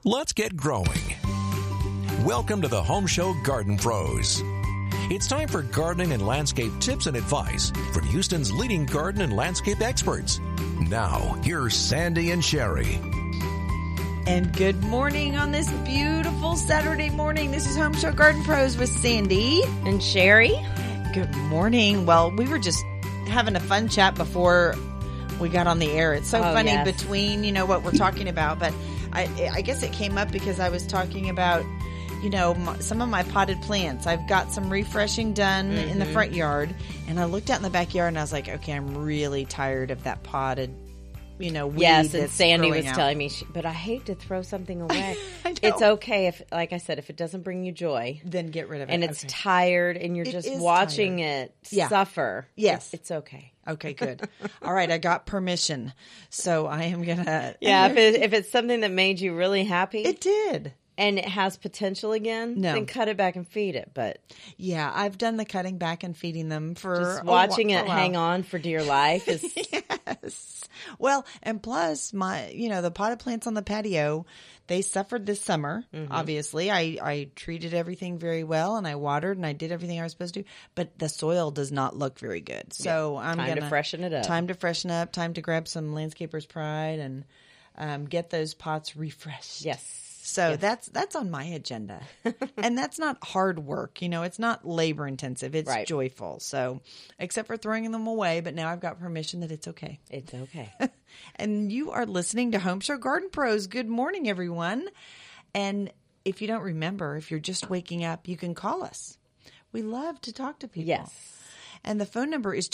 Let's get growing. Welcome to the Home Show Garden Pros. It's time for gardening and landscape tips and advice from Houston's leading garden and landscape experts. Now, here's Sandy and Sherry. And good morning on this beautiful Saturday morning. This is Home Show Garden Pros with Sandy and Sherry. Good morning. Well, we were just having a fun chat before we got on the air. It's so funny between, what we're talking about. But I guess it came up because I was talking about, some of my potted plants. I've got some refreshing done in the front yard. And I looked out in the backyard and I was like, okay, I'm really tired of that potted weed. Yes, and Sandy was telling me, but I hate to throw something away. It's okay if, like I said, if it doesn't bring you joy, then get rid of it. And it's tired, and you're just watching it suffer. Yes, it's okay. Okay, good. All right, I got permission, so I am gonna. Yeah, if it's something that made you really happy, it did. And it has potential again, then cut it back and feed it. But yeah, I've done the cutting back and feeding them for just watching it hang on for dear life is yes. Well, and plus the potted plants on the patio, they suffered this summer. Obviously, I treated everything very well, and I watered, and I did everything I was supposed to. But the soil does not look very good. So I'm time to freshen it up. Time to freshen up. Time to grab some Landscaper's Pride and get those pots refreshed. Yes. So that's on my agenda. And that's not hard work. It's not labor intensive. It's joyful. So except for throwing them away, but now I've got permission that it's okay. It's okay. And you are listening to Home Show Garden Pros. Good morning, everyone. And if you don't remember, if you're just waking up, you can call us. We love to talk to people. Yes. And the phone number is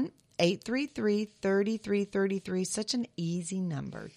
281-833-3333. Such an easy number.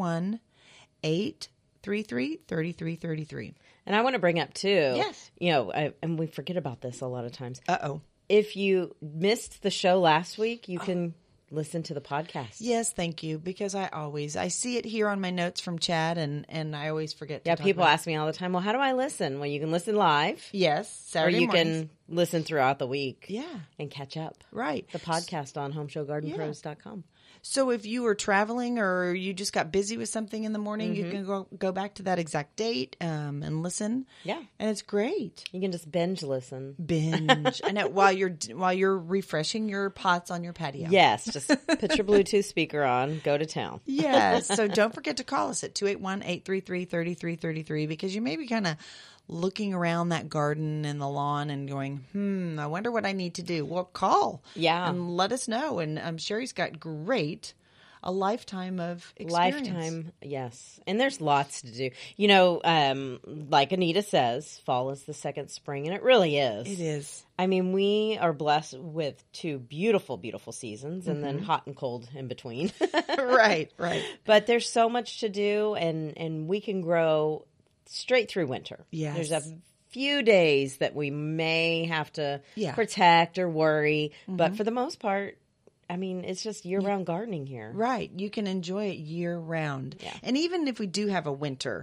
281-833-3333. And I want to bring up too. Yes. And we forget about this a lot of times. Uh-oh. If you missed the show last week, you can listen to the podcast. Yes, thank you. Because I see it here on my notes from Chad, and I always forget to talk people about ask me all the time, well, how do I listen? Well, you can listen live. Yes, Saturday or you mornings. can listen throughout the week. Yeah. And catch up. Right. The podcast on homeshowgardenpros.com. So if you were traveling or you just got busy with something in the morning, you can go back to that exact date and listen. Yeah. And it's great. You can just binge listen. I know, while you're refreshing your pots on your patio. Yes. Just put your Bluetooth speaker on. Go to town. Yes. So don't forget to call us at 281-833-3333 because you may be kind of looking around that garden and the lawn and going, I wonder what I need to do. Well, call. Yeah. And let us know. And Sherry's got a lifetime of experience. Lifetime, yes. And there's lots to do. Like Anita says, fall is the second spring, and it really is. It is. I mean, we are blessed with two beautiful, beautiful seasons and then hot and cold in between. Right. But there's so much to do, and we can grow straight through winter. Yes. There's a few days that we may have to protect or worry, but for the most part, I mean, it's just year-round gardening here. Right. You can enjoy it year-round. Yeah. And even if we do have a winter,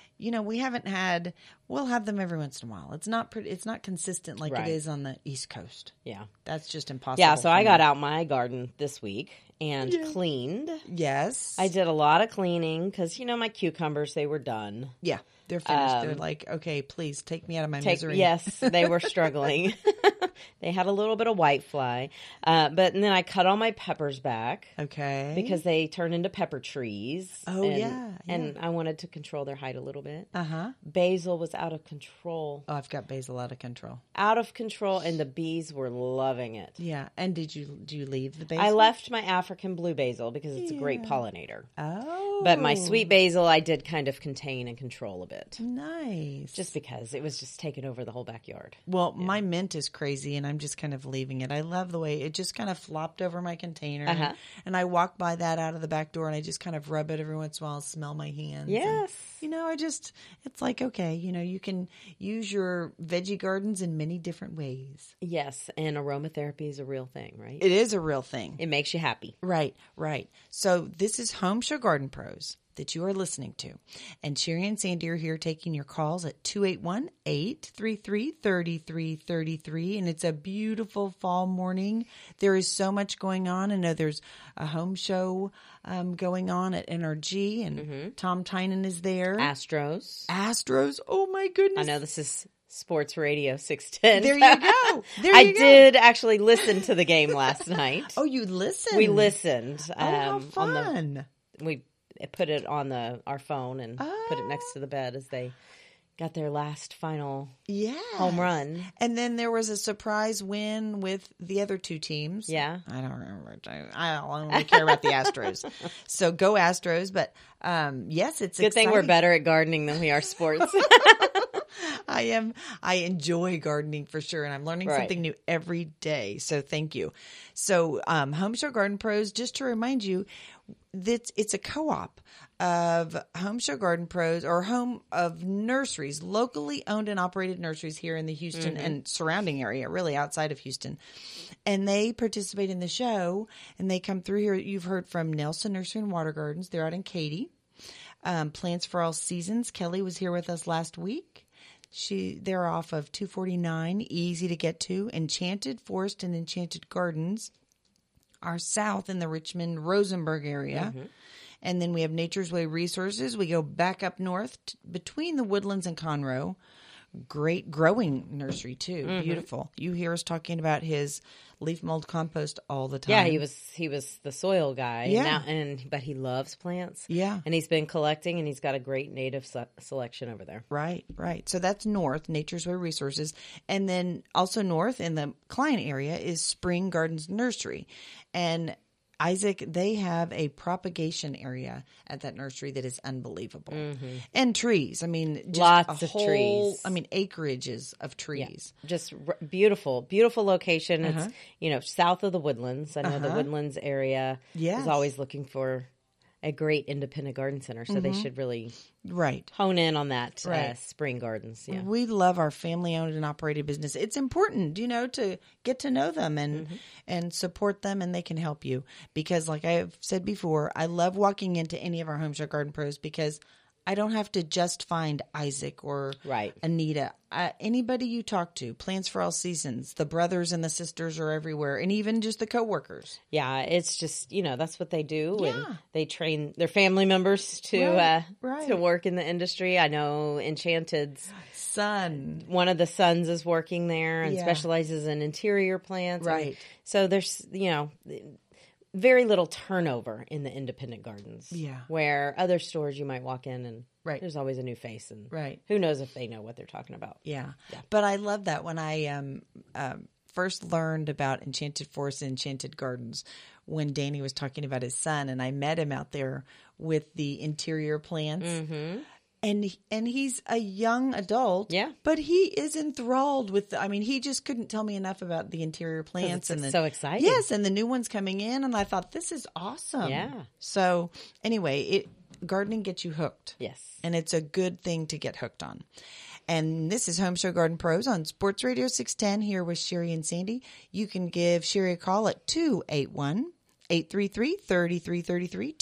we'll have them every once in a while. It's not consistent like it is on the East Coast. Yeah. That's just impossible. Yeah, so I got out my garden this week and cleaned. Yes. I did a lot of cleaning because, my cucumbers, they were done. Yeah, they're finished. They're like, okay, please take me out of my misery. Yes, they were struggling. They had a little bit of whitefly. But then I cut all my peppers back. Okay. Because they turn into pepper trees. Oh, yeah. And I wanted to control their height a little bit. Uh-huh. Basil was out of control. Oh, I've got basil out of control. Out of control, and the bees were loving it. Yeah. And do you leave the basil? I left my African blue basil because it's a great pollinator. Oh. But my sweet basil, I did kind of contain and control a bit. Nice. Just because it was just taking over the whole backyard. Well, my mint is crazy, and I'm just kind of leaving it. I love the way it just kind of flopped over my container. And I walk by that out of the back door, and I just kind of rub it every once in a while, smell my hands. Yes. And, it's like, okay, you can use your veggie gardens in many different ways. Yes, and aromatherapy is a real thing, right? It is a real thing. It makes you happy. Right. So this is Home Show Garden Pros. that you are listening to. And Sherry and Sandy are here taking your calls at 281-833-3333. And it's a beautiful fall morning. There is so much going on. I know there's a home show going on at NRG, and Tom Tynan is there. Astros. Oh my goodness. I know this is Sports Radio 610. There you go. I did actually listen to the game last night. Oh, you listened? We listened. How fun. We put it on our phone and put it next to the bed as they got their last final home run. And then there was a surprise win with the other two teams. Yeah. I don't remember. I only care about the Astros. So go Astros. But yes, it's good exciting. Thing we're better at gardening than we are sports. I enjoy gardening for sure, and I'm learning something new every day. So thank you. So Home Show Garden Pros, just to remind you, that it's a co-op of Home Show Garden Pros, or home of nurseries, locally owned and operated nurseries here in the Houston and surrounding area, really outside of Houston. And they participate in the show, and they come through here. You've heard from Nelson Nursery and Water Gardens. They're out in Katy. Plants for All Seasons. Kelly was here with us last week. They're off of 249, easy to get to. Enchanted Forest and Enchanted Gardens are south in the Richmond-Rosenberg area. And then we have Nature's Way Resources. We go back up north between the Woodlands and Conroe. Great growing nursery, too. Beautiful. You hear us talking about his leaf mold compost all the time. Yeah, he was the soil guy. Yeah. But he loves plants. Yeah. And he's been collecting, and he's got a great native selection over there. Right. So that's north, Nature's Way Resources. And then also north in the Klein area is Spring Gardens Nursery. And Isaac, they have a propagation area at that nursery that is unbelievable. And trees. I mean, just lots of trees. I mean, acreages of trees. Yeah. Just beautiful, beautiful location. It's, south of the Woodlands. I know the Woodlands area is always looking for a great independent garden center. So they should really hone in on that Spring Gardens. Yeah. We love our family-owned and operated business. It's important, to get to know them and support them, and they can help you. Because like I've said before, I love walking into any of our Home Show Garden Pros because I don't have to just find Isaac or Anita. Anybody you talk to, Plants for All Seasons, the brothers and the sisters are everywhere, and even just the coworkers. Yeah, it's just, that's what they do. Yeah. And they train their family members to work in the industry. I know Enchanted's son, one of the sons is working there and specializes in interior plants. Right. And so there's, very little turnover in the independent gardens. Yeah. Where other stores you might walk in and there's always a new face, and who knows if they know what they're talking about. Yeah. But I love that. When I first learned about Enchanted Forest and Enchanted Gardens, when Danny was talking about his son, and I met him out there with the interior plants. And he's a young adult, but he is enthralled with he just couldn't tell me enough about the interior plants. It's so exciting. Yes, and the new ones coming in, and I thought, this is awesome. Yeah. So anyway, gardening gets you hooked. Yes. And it's a good thing to get hooked on. And this is Home Show Garden Pros on Sports Radio 610 here with Sherry and Sandy. You can give Sherry a call at 281-833-3333,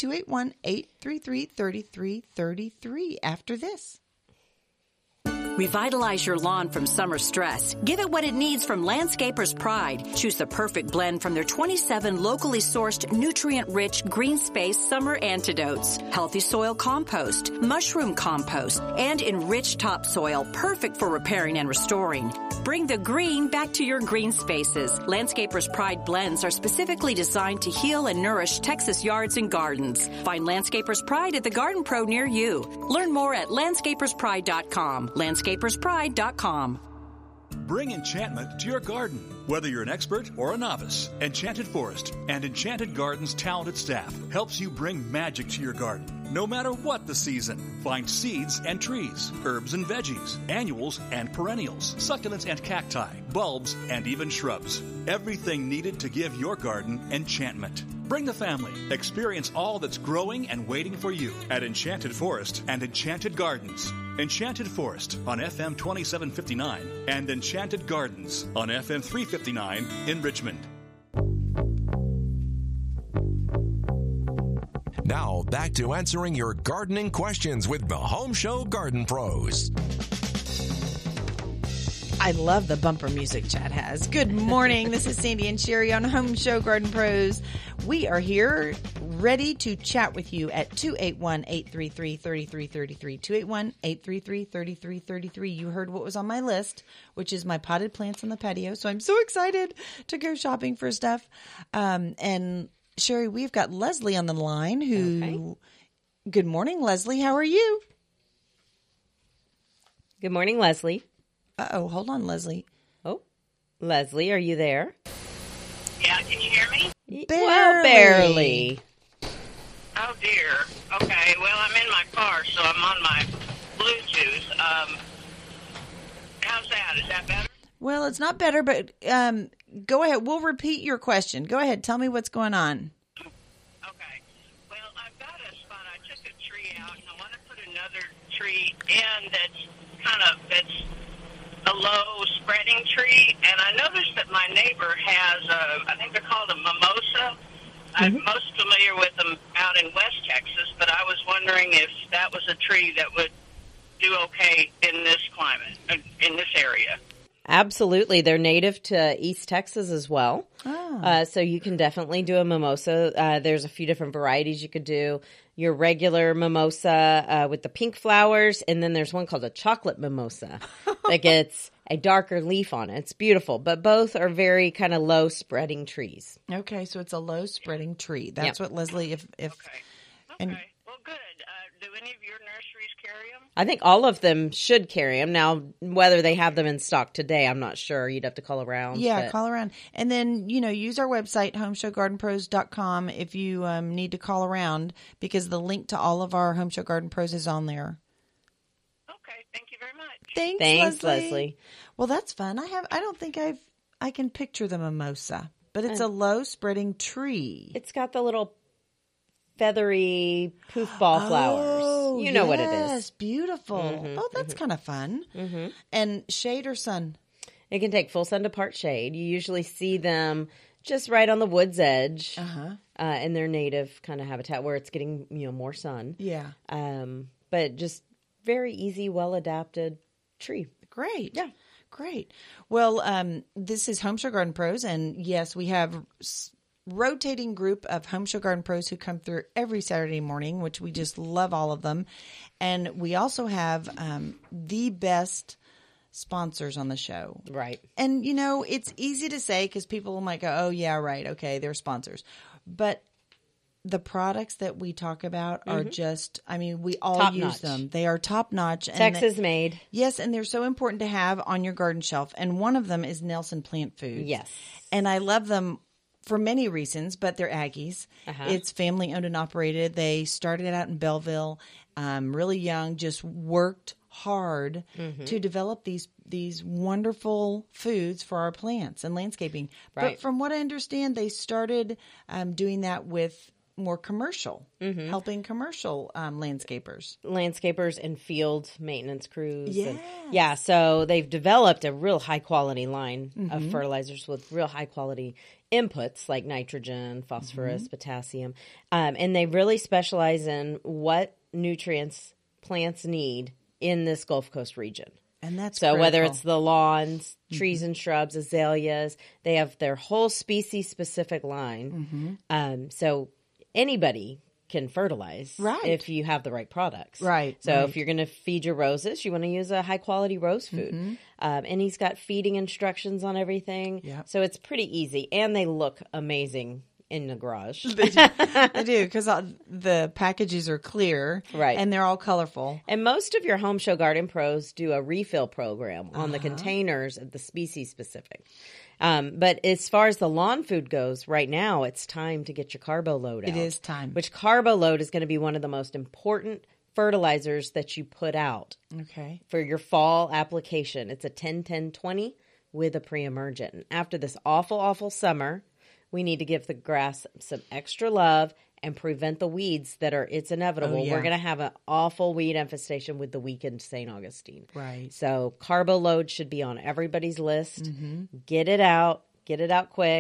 281-833-3333 after this. Revitalize your lawn from summer stress. Give it what it needs from Landscapers Pride. Choose the perfect blend from their 27 locally sourced, nutrient-rich green space summer antidotes. Healthy soil compost, mushroom compost, and enriched topsoil, perfect for repairing and restoring. Bring the green back to your green spaces. Landscapers Pride blends are specifically designed to heal and nourish Texas yards and gardens. Find Landscapers Pride at the Garden Pro near you. Learn more at landscaperspride.com. landscaperspride.com. Bring enchantment to your garden. Whether you're an expert or a novice, Enchanted Forest and Enchanted Gardens' talented staff helps you bring magic to your garden. No matter what the season, find seeds and trees, herbs and veggies, annuals and perennials, succulents and cacti, bulbs and even shrubs. Everything needed to give your garden enchantment. Bring the family. Experience all that's growing and waiting for you at Enchanted Forest and Enchanted Gardens. Enchanted Forest on FM 2759 and Enchanted Gardens on FM 359 in Richmond. Now, back to answering your gardening questions with the Home Show Garden Pros. I love the bumper music Chad has. Good morning. This is Sandy and Sherry on Home Show Garden Pros. We are here ready to chat with you at 281-833-3333. 281-833-3333. You heard what was on my list, which is my potted plants on the patio. So I'm so excited to go shopping for stuff. And Sherry, we've got Leslie on the line who, okay. Good morning, Leslie. How are you? Good morning, Leslie. Uh-oh, hold on, Leslie. Oh, Leslie, are you there? Yeah, can you hear me? Barely. Well, barely. Oh, dear. Okay, well, I'm in my car, so I'm on my Bluetooth. How's that? Is that better? Well, it's not better, but go ahead. We'll repeat your question. Go ahead. Tell me what's going on. Okay. Well, I've got a spot. I took a tree out, and I want to put another tree in that's a low spreading tree, and I noticed that my neighbor has I think they're called a mimosa. I'm most familiar with them out in West Texas, but I was wondering if that was a tree that would do okay in this climate, in this area. Absolutely. They're native to East Texas as well. Oh. So you can definitely do a mimosa. There's a few different varieties you could do. Your regular mimosa with the pink flowers, and then there's one called a chocolate mimosa that gets a darker leaf on it. It's beautiful, but both are very kind of low spreading trees. Okay, so it's a low spreading tree. That's what Leslie, if Okay. And, well, good. Do any of your nurseries carry them? I think all of them should carry them. Now, whether they have them in stock today, I'm not sure. You'd have to call around. Yeah, call around. And then, use our website, homeshowgardenpros.com, if you need to call around, because the link to all of our Home Show Garden Pros is on there. Okay, thank you very much. Thanks, Leslie. Well, that's fun. I don't think I can picture the mimosa, but it's a low spreading tree. It's got the little feathery poof ball flowers. You know what it is. Yes, beautiful. Mm-hmm, that's kind of fun. Mm-hmm. And shade or sun? It can take full sun to part shade. You usually see them just right on the wood's edge in their native kind of habitat where it's getting more sun. Yeah. But just very easy, well-adapted tree. Great. Yeah. Great. Well, this is Home Show Garden Pros, and yes, we have rotating group of Home Show Garden Pros who come through every Saturday morning, which we just love all of them. And we also have the best sponsors on the show. Right. And, it's easy to say because people might go, oh, yeah, right. Okay, they're sponsors. But the products that we talk about are just, we all top use notch. them. They are top notch. Texas made. Yes, and they're so important to have on your garden shelf. And one of them is Nelson Plant Foods. Yes. And I love them for many reasons, but they're Aggies. It's family owned and operated. They started out in Belleville, really young, just worked hard to develop these wonderful foods for our plants and landscaping. Right. But from what I understand, they started doing that with more commercial, helping commercial landscapers and field maintenance crews. Yes. So they've developed a real high quality line of fertilizers with real high quality inputs like nitrogen, phosphorus, potassium, and they really specialize in what nutrients plants need in this Gulf Coast region. And that's so critical. Whether it's the lawns, trees and shrubs, azaleas, they have their whole species specific line. So anybody can fertilize if you have the right products. Right. So if you're going to feed your roses, you want to use a high quality rose food. And he's got feeding instructions on everything. Yep. So it's pretty easy. And they look amazing in the garage. They do, because the packages are clear. Right. And they're all colorful. And most of your Home Show Garden Pros do a refill program on the containers of the species specific. But as far as the lawn food goes, right now it's time to get your Carbo Load out. It is time. Which Carbo Load is going to be one of the most important fertilizers that you put out for your fall application. It's a 10-10-20 with a pre-emergent. And after this awful summer, we need to give the grass some extra love and prevent the weeds it's inevitable. Oh, yeah. We're going to have an awful weed infestation with the weakened St. Augustine. Right. So Carbo Load should be on everybody's list. Get it out quick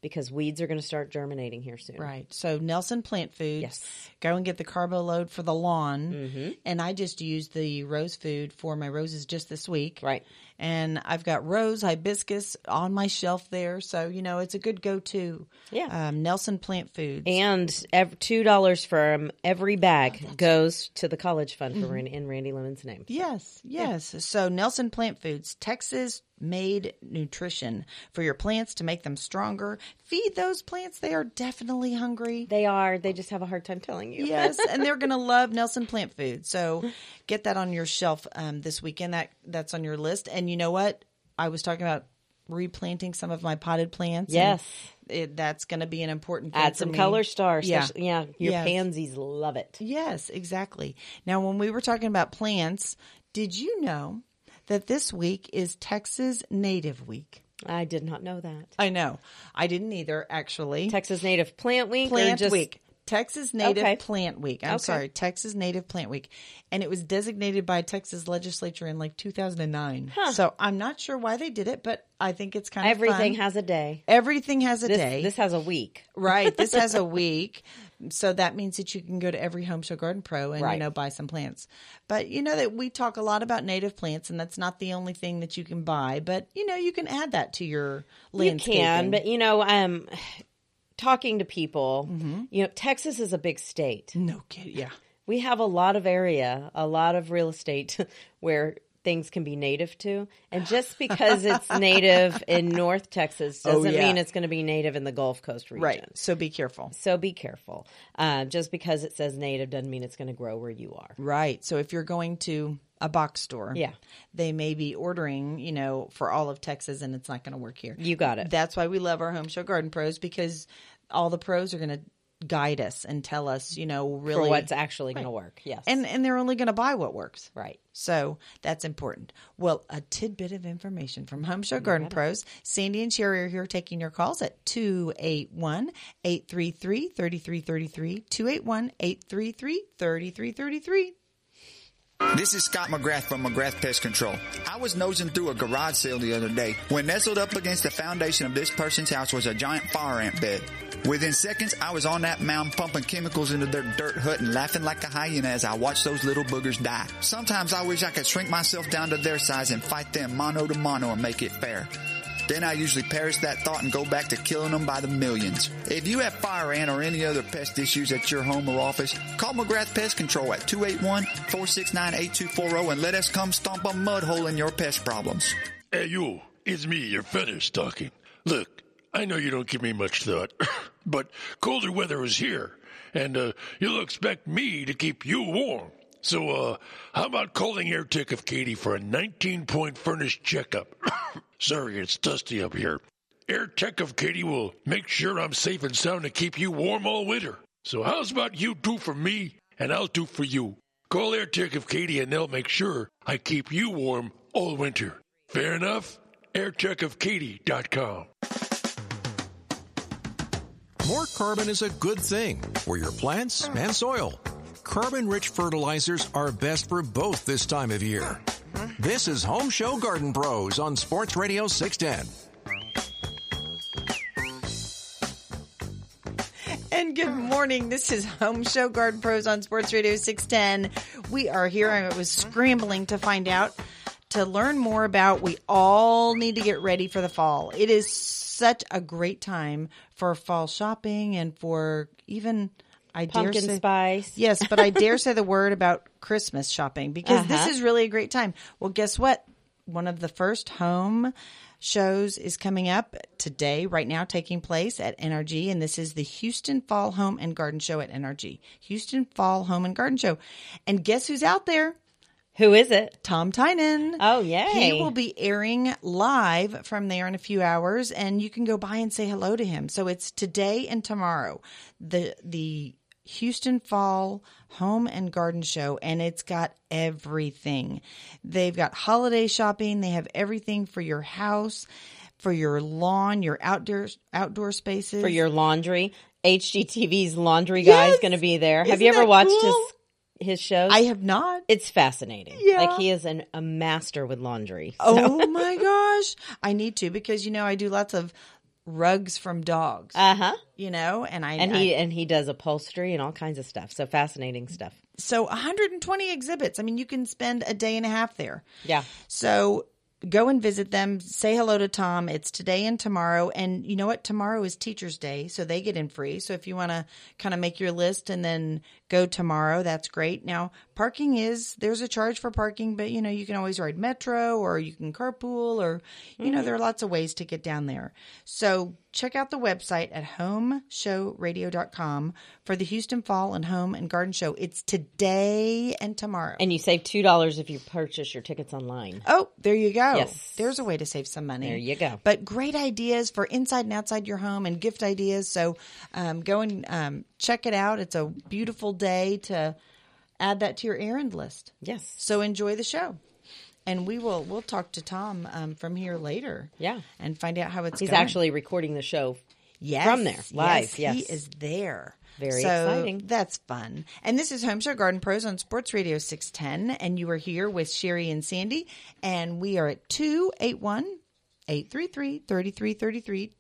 because weeds are going to start germinating here soon. Right. So Nelson Plant Foods. Yes. Go and get the carbo load for the lawn. And I just used the rose food for my roses just this week. Right. And I've got rose hibiscus on my shelf there. So, it's a good go-to. Yeah. Nelson Plant Foods. And $2 from every bag goes to the college fund for in Randy Lemon's name. Yes. Yeah. So Nelson Plant Foods, Texas-made nutrition for your plants to make them stronger. Feed those plants. They are definitely hungry. They are. They just have a hard time telling you. Yes, and they're going to love Nelson Plant Foods. So get that on your shelf this weekend. That's on your list. And you know what? I was talking about replanting some of my potted plants. Yes. That's going to be an important thing. Add some color stars. Yeah. Your pansies love it. Yes, exactly. Now, when we were talking about plants, did you know that this week is Texas Native Week? I did not know that. I know. I didn't either, actually. Texas Native Plant Week? Week. Texas Native Plant Week. I'm sorry, Texas Native Plant Week. And it was designated by Texas legislature in 2009. So I'm not sure why they did it, but I think it's kind of Everything fun. has a day. Everything has a day. This has a week. Right. This has a week. So that means that you can go to every Home Show Garden Pro and, buy some plants. But that we talk a lot about native plants, and that's not the only thing that you can buy. But, you can add that to your landscaping. You can, but, talking to people, Texas is a big state. No kidding. Yeah. We have a lot of area, a lot of real estate where things can be native to. And just because it's native in North Texas doesn't mean it's going to be native in the Gulf Coast region. Right. So be careful. Just because it says native doesn't mean it's going to grow where you are. Right. So if you're going to a box store, they may be ordering, for all of Texas, and it's not going to work here. You got it. That's why we love our Home Show Garden Pros, because all the pros are going to guide us and tell us, really for what's actually going to work. Yes. And they're only going to buy what works. Right. So that's important. Well, a tidbit of information from Home Show Garden Pros. Sandy and Sherry are here taking your calls at 281-833-3333, 281-833-3333. This is Scott McGrath from McGrath Pest Control. I was nosing through a garage sale the other day when nestled up against the foundation of this person's house was a giant fire ant bed. Within seconds, I was on that mound pumping chemicals into their dirt hut and laughing like a hyena as I watched those little boogers die. Sometimes I wish I could shrink myself down to their size and fight them mano to mano and make it fair. Then I usually perish that thought and go back to killing them by the millions. If you have fire ant or any other pest issues at your home or office, call McGrath Pest Control at 281-469-8240 and let us come stomp a mud hole in your pest problems. Hey, you. It's me, your fetish talking. Look, I know you don't give me much thought, but colder weather is here, and you'll expect me to keep you warm. So, how about calling AirTech of Katy for a 19-point furnace checkup? Sorry, it's dusty up here. AirTech of Katy will make sure I'm safe and sound to keep you warm all winter. So how's about you do for me, and I'll do for you. Call AirTech of Katy, and they'll make sure I keep you warm all winter. Fair enough? AirTechofKaty.com. More carbon is a good thing for your plants and soil. Carbon-rich fertilizers are best for both this time of year. This is Home Show Garden Pros on Sports Radio 610. And good morning. This is Home Show Garden Pros on Sports Radio 610. We are here. I was scrambling to find out, to learn more about, we all need to get ready for the fall. It is such a great time for fall shopping and for even... Pumpkin spice. Yes, but I dare say the word about Christmas shopping, because this is really a great time. Well, guess what? One of the first home shows is coming up today, right now, taking place at NRG, and this is the Houston Fall Home and Garden Show at NRG. Houston Fall Home and Garden Show. And guess who's out there? Who is it? Tom Tynan. Oh, yay. He will be airing live from there in a few hours, and you can go by and say hello to him. So it's today and tomorrow. The Houston Fall Home and Garden Show, and it's got everything. They've got holiday shopping. They have everything for your house, for your lawn, your outdoor spaces. For your laundry. HGTV's laundry guy is going to be there. Have you ever watched his shows? I have not. It's fascinating. Yeah. Like, he is a master with laundry. So. Oh my gosh. I need to, because, I do lots of rugs from dogs. You know, and he does upholstery and all kinds of stuff. So fascinating stuff. So 120 exhibits. I mean, you can spend a day and a half there. Yeah. So go and visit them. Say hello to Tom. It's today and tomorrow. And you know what? Tomorrow is Teacher's Day, so they get in free. So if you want to kind of make your list and then go tomorrow, that's great. Now, there's a charge for parking, but, you can always ride Metro or you can carpool or, there are lots of ways to get down there. So check out the website at homeshowradio.com for the Houston Fall and Home and Garden Show. It's today and tomorrow. And you save $2 if you purchase your tickets online. Oh, there you go. Yes. There's a way to save some money. There you go. But great ideas for inside and outside your home and gift ideas. So go and check it out. It's a beautiful day to add that to your errand list. Yes. So enjoy the show. And we'll talk to Tom from here later. Yeah. And find out how it's going. He's actually recording the show from there, live. Yes, he is there. Very exciting. That's fun. And this is Home Show Garden Pros on Sports Radio 610. And you are here with Sherry and Sandy. And we are at 281-833-3333,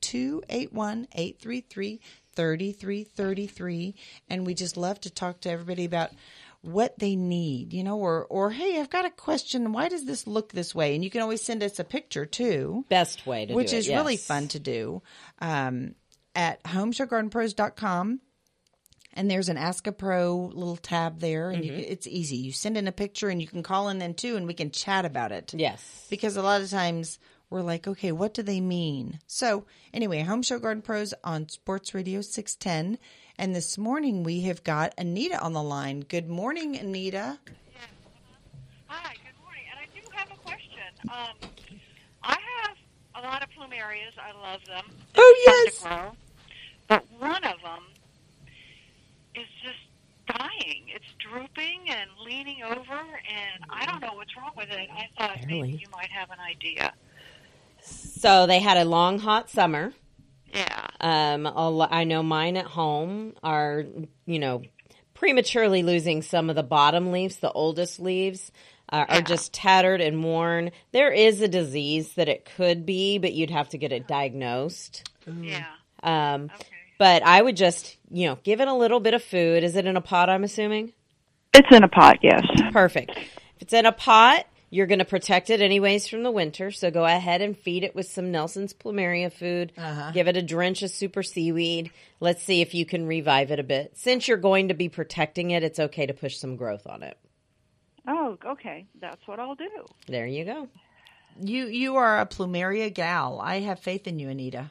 281-833-3333. And we just love to talk to everybody about what they need, or hey, I've got a question. Why does this look this way? And you can always send us a picture too. Best way to do it, which is really fun to do. At homeshowgardenpros.com. And there's an Ask a Pro little tab there, and it's easy. You send in a picture, and you can call in then too, and we can chat about it. Yes, because a lot of times we're like, okay, what do they mean? So anyway, Home Show Garden Pros on Sports Radio 610. And this morning we have got Anita on the line. Good morning, Anita. Yes. Hi, good morning. And I do have a question. I have a lot of plumerias. I love them. They're fun to grow. But one of them is just dying. It's drooping and leaning over, and I don't know what's wrong with it. I thought maybe you might have an idea. So they had a long, hot summer. Yeah. I know mine at home are, prematurely losing some of the bottom leaves. The oldest leaves are just tattered and worn. There is a disease that it could be, but you'd have to get it diagnosed. Yeah. Okay. But I would just, give it a little bit of food. Is it in a pot, I'm assuming? It's in a pot, yes. Perfect. If it's in a pot, you're going to protect it anyways from the winter, so go ahead and feed it with some Nelson's Plumeria food. Give it a drench of super seaweed. Let's see if you can revive it a bit. Since you're going to be protecting it, it's okay to push some growth on it. Oh, okay. That's what I'll do. There you go. You are a Plumeria gal. I have faith in you, Anita.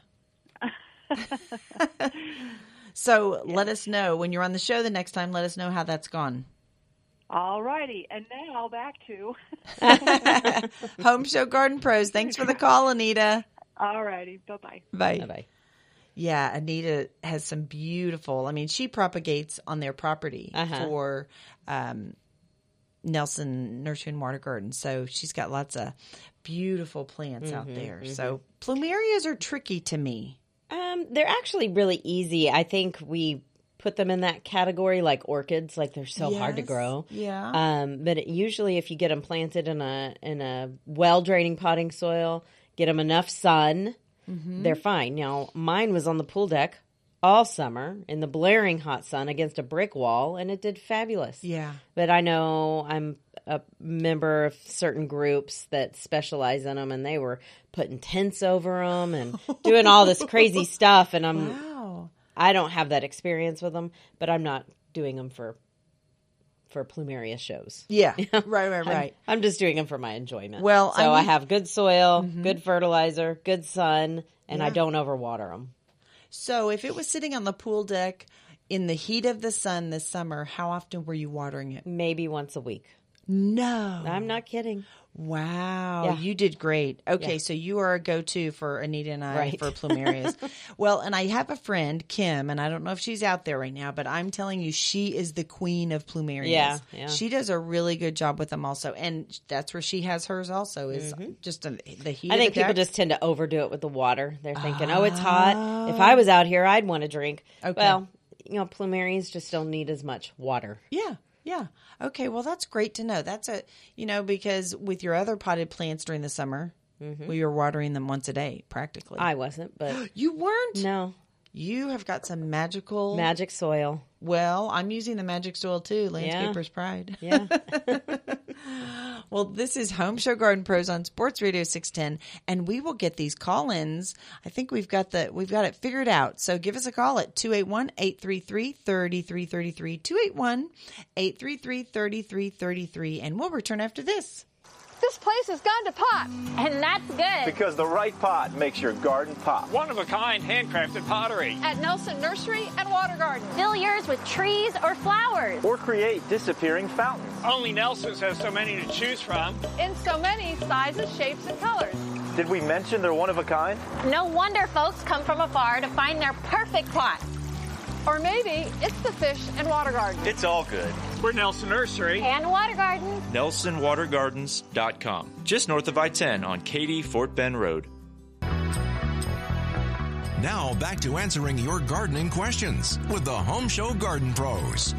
So let us know when you're on the show the next time. Let us know how that's gone. All righty. And now back to Home Show Garden Pros. Thanks for the call, Anita. All righty. Bye-bye. Bye. Bye-bye. Yeah, Anita has some beautiful, she propagates on their property for Nelson Nursery and Water Garden. So she's got lots of beautiful plants out there. So plumerias are tricky to me. They're actually really easy. I think we put them in that category like orchids, like they're so hard to grow. Yeah. But usually if you get them planted in a well-draining potting soil, get them enough sun, they're fine. Now, mine was on the pool deck all summer in the blaring hot sun against a brick wall, and it did fabulous. Yeah. But I know I'm a member of certain groups that specialize in them, and they were putting tents over them and doing all this crazy stuff, and I don't have that experience with them, but I'm not doing them for plumeria shows. Yeah, right. I'm just doing them for my enjoyment. Well, so I have good soil, good fertilizer, good sun, and I don't overwater them. So if it was sitting on the pool deck in the heat of the sun this summer, how often were you watering it? Maybe once a week. No. I'm not kidding. Wow. Yeah. You did great. Okay, so you are a go-to for Anita and I for plumerias. Well, and I have a friend, Kim, and I don't know if she's out there right now, but I'm telling you, she is the queen of plumerias. Yeah. She does a really good job with them also. And that's where she has hers also is just the heat I think of the people deck. just tend to overdo it with the water. They're thinking, it's hot. If I was out here, I'd want to drink. Okay. Well, plumerias just don't need as much water. Yeah. Okay. Well, that's great to know. That's because with your other potted plants during the summer, Mm-hmm. We were watering them once a day, practically. I wasn't, but... You weren't? No. You have got some magical... Magic soil. Well, I'm using the magic soil too, Landscaper's Pride. Yeah. Well, this is Home Show Garden Pros on Sports Radio 610, and we will get these call-ins. I think we've got it figured out. So give us a call at 281-833-3333, 281-833-3333, and we'll return after this. This place has gone to pot, and that's good. Because the right pot makes your garden pop. One-of-a-kind handcrafted pottery. At Nelson Nursery and Water Garden. Fill yours with trees or flowers. Or create disappearing fountains. Only Nelson's has so many to choose from. In so many sizes, shapes, and colors. Did we mention they're one-of-a-kind? No wonder folks come from afar to find their perfect pot. Or maybe it's the Fish and Water Garden. It's all good. We're Nelson Nursery and Water Garden. NelsonWaterGardens.com. Just north of I-10 on Katy Fort Bend Road. Now back to answering your gardening questions with the Home Show Garden Pros.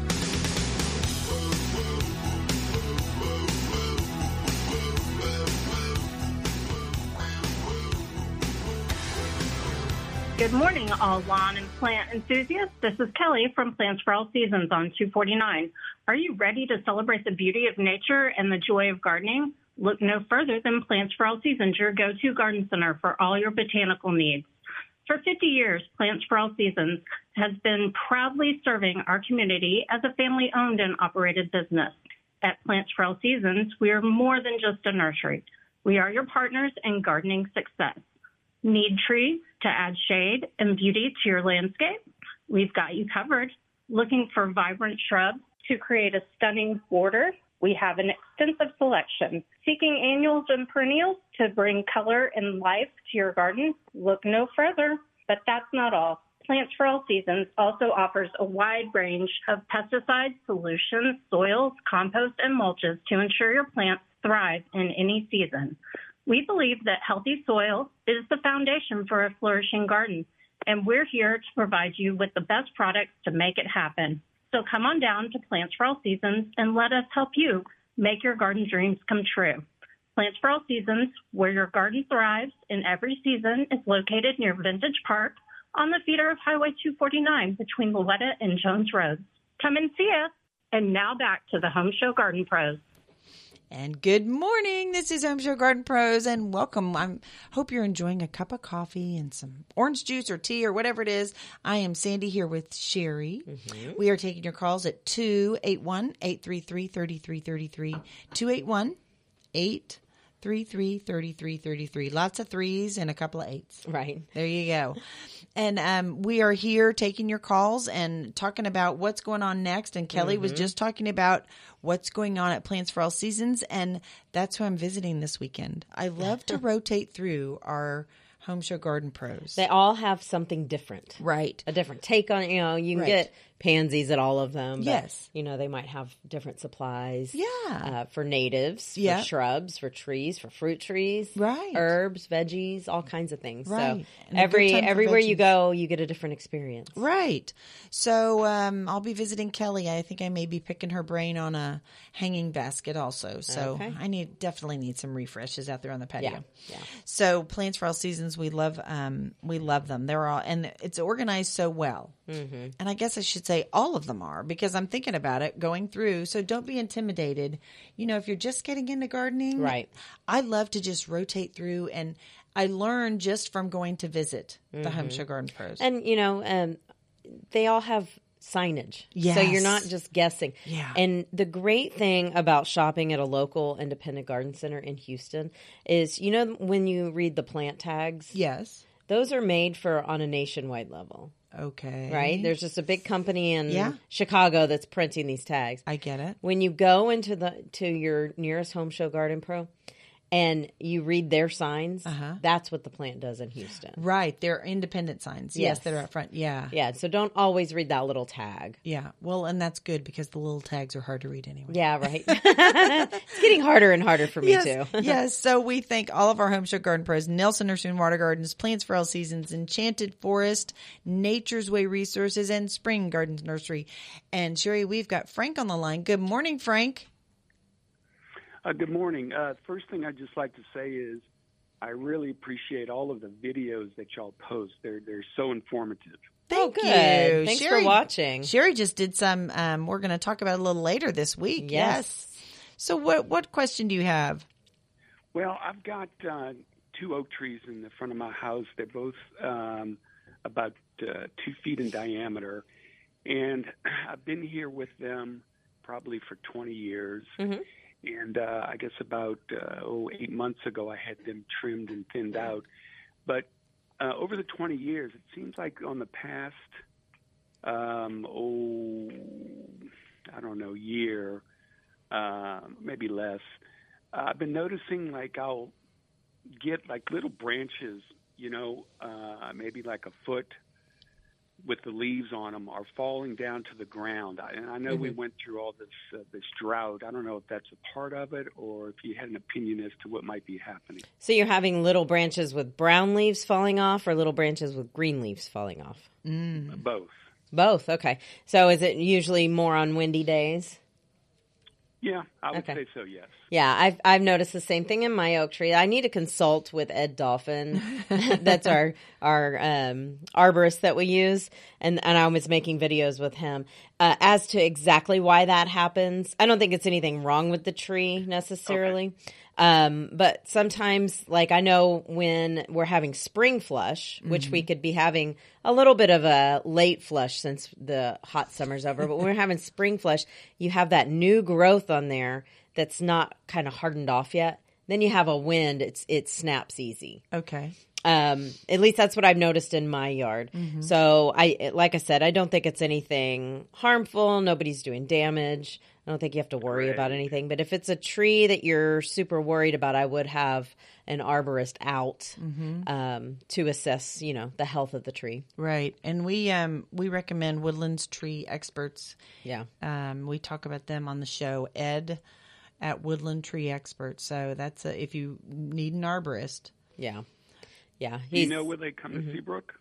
Good morning, all lawn and plant enthusiasts. This is Kelly from Plants for All Seasons on 249. Are you ready to celebrate the beauty of nature and the joy of gardening? Look no further than Plants for All Seasons, your go-to garden center for all your botanical needs. For 50 years, Plants for All Seasons has been proudly serving our community as a family-owned and operated business. At Plants for All Seasons, we are more than just a nursery. We are your partners in gardening success. Need trees to add shade and beauty to your landscape? We've got you covered. Looking for vibrant shrubs to create a stunning border? We have an extensive selection. Seeking annuals and perennials to bring color and life to your garden? Look no further. But that's not all. Plants for All Seasons also offers a wide range of pesticide solutions, soils, compost, and mulches to ensure your plants thrive in any season. We believe that healthy soil is the foundation for a flourishing garden, and we're here to provide you with the best products to make it happen. So come on down to Plants for All Seasons and let us help you make your garden dreams come true. Plants for All Seasons, where your garden thrives in every season, is located near Vintage Park on the feeder of Highway 249 between Loretta and Jones Roads. Come and see us. And now back to the Home Show Garden Pros. And good morning. This is Home Show Garden Pros, and welcome. I hope you're enjoying a cup of coffee and some orange juice or tea or whatever it is. I am Sandy here with Sherry. Mm-hmm. We are taking your calls at 281-833-3333, 281-833-3333. Lots of threes and a couple of eights. Right. There you go. And we are here taking your calls and talking about what's going on next. And Kelly was just talking about what's going on at Plants for All Seasons, and that's who I'm visiting this weekend. I love to rotate through our Home Show Garden Pros. They all have something different. Right. A different take on it. You know, you can get pansies at all of them. But, yes. You know, they might have different supplies. Yeah. For natives, for shrubs, for trees, for fruit trees. Right. Herbs, veggies, all kinds of things. Right. So everywhere you go, you get a different experience. Right. So I'll be visiting Kelly. I think I may be picking her brain on a hanging basket also. So I definitely need some refreshes out there on the patio. Yeah. So Plants for All Seasons, we love them. They're all, and it's organized so well. Mm-hmm. And I guess I should say all of them are, because I'm thinking about it going through. So don't be intimidated. You know, if you're just getting into gardening, right. I love to just rotate through, and I learn just from going to visit the Home Show Garden Pros. And, you know, they all have signage. Yes. So you're not just guessing. Yeah. And the great thing about shopping at a local independent garden center in Houston is, you know, when you read the plant tags. Yes. Those are made on a nationwide level. Okay. Right? There's just a big company in Chicago that's printing these tags. I get it. When you go to your nearest Home Show Garden Pro and you read their signs, that's what the plant does in Houston. Right. They're independent signs. Yes, that are up front. Yeah. Yeah. So don't always read that little tag. Yeah. Well, and that's good, because the little tags are hard to read anyway. Yeah, right. It's getting harder and harder for me too. Yes. So we thank all of our Home Show Garden Pros: Nelson Nursery and Water Gardens, Plants for All Seasons, Enchanted Forest, Nature's Way Resources, and Spring Gardens Nursery. And Sherry, we've got Frank on the line. Good morning, Frank. Good morning. First thing I'd just like to say is I really appreciate all of the videos that y'all post. They're so informative. Thank you. Thanks Sherry, for watching. Sherry just did some. We're going to talk about it a little later this week. Yes. So what question do you have? Well, I've got 2 oak trees in the front of my house. They're both about 2 feet in diameter, and I've been here with them probably for 20 years. Mm-hmm. And I guess about 8 months ago, I had them trimmed and thinned out. But over the 20 years, it seems like on the past, I don't know, year, maybe less, I've been noticing like I'll get like little branches, maybe like a foot with the leaves on them are falling down to the ground. And I know we went through all this drought. I don't know if that's a part of it or if you had an opinion as to what might be happening. So you're having little branches with brown leaves falling off or little branches with green leaves falling off? Both. Both, okay. So is it usually more on windy days? Yeah, I would say so, yes. Yeah, I've noticed the same thing in my oak tree. I need to consult with Ed Dolphin. That's our arborist that we use, and I was making videos with him. As to exactly why that happens, I don't think it's anything wrong with the tree necessarily. Okay. But sometimes, like I know when we're having spring flush, which we could be having a little bit of a late flush since the hot summer's over, but when we're having spring flush, you have that new growth on there that's not kind of hardened off yet. Then you have a wind, it snaps easy. Okay. At least that's what I've noticed in my yard. Mm-hmm. So like I said, I don't think it's anything harmful. Nobody's doing damage. I don't think you have to worry about anything. But if it's a tree that you're super worried about, I would have an arborist out to assess, the health of the tree. Right. And we recommend Woodlands Tree Experts. Yeah. We talk about them on the show, Ed at Woodland Tree Experts. So that's if you need an arborist. Yeah. Yeah. Do you know where they come to Seabrook?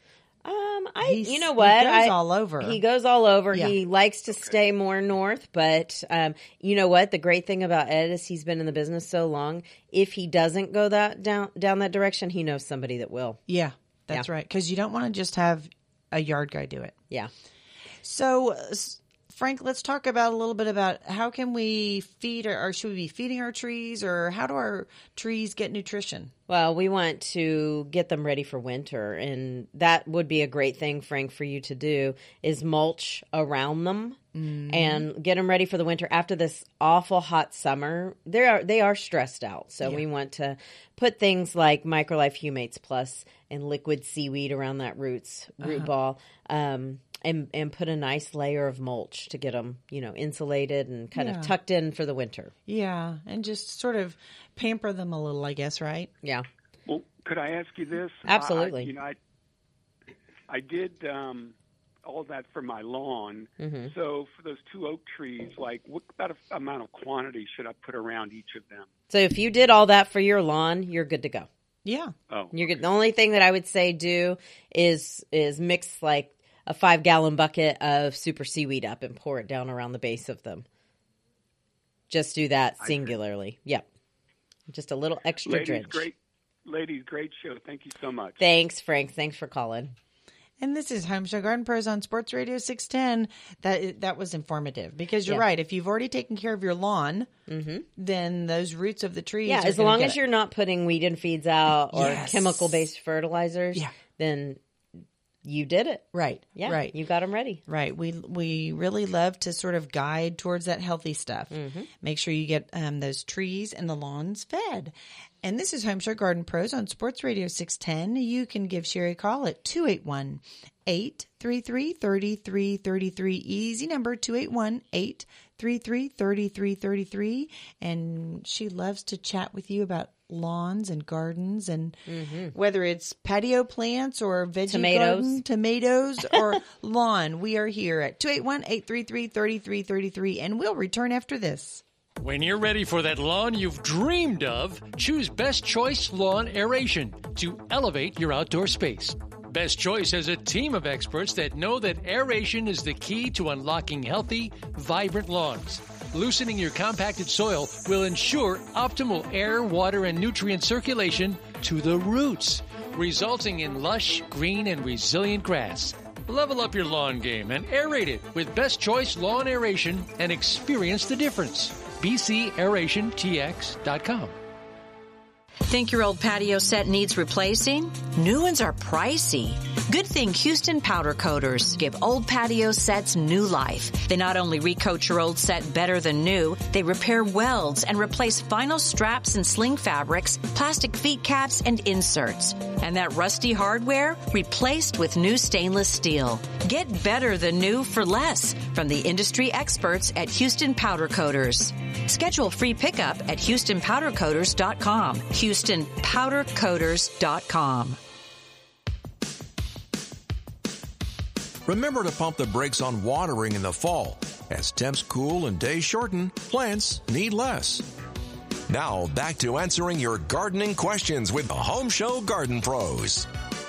You know what? He goes all over. He goes all over. Yeah. He likes to stay more north, but you know what? The great thing about Ed is he's been in the business so long. If he doesn't go down that direction, he knows somebody that will. Yeah, that's right. Because you don't want to just have a yard guy do it. Yeah. So, Frank, let's talk about a little bit about how can we feed or should we be feeding our trees, or how do our trees get nutrition? Well, we want to get them ready for winter, and that would be a great thing, Frank, for you to do is mulch around them and get them ready for the winter. After this awful hot summer, they are stressed out. So we want to put things like Microlife Humates Plus and liquid seaweed around that root ball. And put a nice layer of mulch to get them, insulated and kind of tucked in for the winter. Yeah, and just sort of pamper them a little, I guess, right? Yeah. Well, could I ask you this? Absolutely. I did all that for my lawn. Mm-hmm. So for those 2 oak trees, like what about amount of quantity should I put around each of them? So if you did all that for your lawn, you're good to go. Yeah. Oh, you're good. The only thing that I would say do is mix like a 5-gallon bucket of super seaweed up and pour it down around the base of them. Just do that singularly. Yep. Just a little extra drench. Ladies, great show. Thank you so much. Thanks, Frank. Thanks for calling. And this is Home Show Garden Pros on Sports Radio 610. That was informative because you're right. If you've already taken care of your lawn, then those roots of the trees. Yeah, as long as you're not putting weed and feeds out or chemical-based fertilizers, then you did it. Right. Yeah. Right. You got them ready. Right. We really love to sort of guide towards that healthy stuff. Make sure you get those trees and the lawns fed. And this is Home Show Garden Pros on Sports Radio 610. You can give Sherry a call at 281-833-3333. Easy number, 281-833-3333. And she loves to chat with you about lawns and gardens and whether it's patio plants or veggie tomatoes or lawn. We are here at 281-833-3333 and we'll return after this. When you're ready for that lawn you've dreamed of, choose Best Choice Lawn Aeration to elevate your outdoor space. Best Choice has a team of experts that know that aeration is the key to unlocking healthy, vibrant lawns. Loosening your compacted soil will ensure optimal air, water, and nutrient circulation to the roots, resulting in lush, green, and resilient grass. Level up your lawn game and aerate it with Best Choice Lawn Aeration and experience the difference. BCAerationTX.com. Think your old patio set needs replacing? New ones are pricey. Good thing Houston Powder Coaters give old patio sets new life. They not only recoat your old set better than new, they repair welds and replace vinyl straps and sling fabrics, plastic feet caps, and inserts. And that rusty hardware replaced with new stainless steel. Get better than new for less from the industry experts at Houston Powder Coaters. Schedule free pickup at HoustonPowderCoaters.com. HoustonPowderCoaters.com. Remember to pump the brakes on watering in the fall. As temps cool and days shorten, plants need less. Now, back to answering your gardening questions with the Home Show Garden Pros.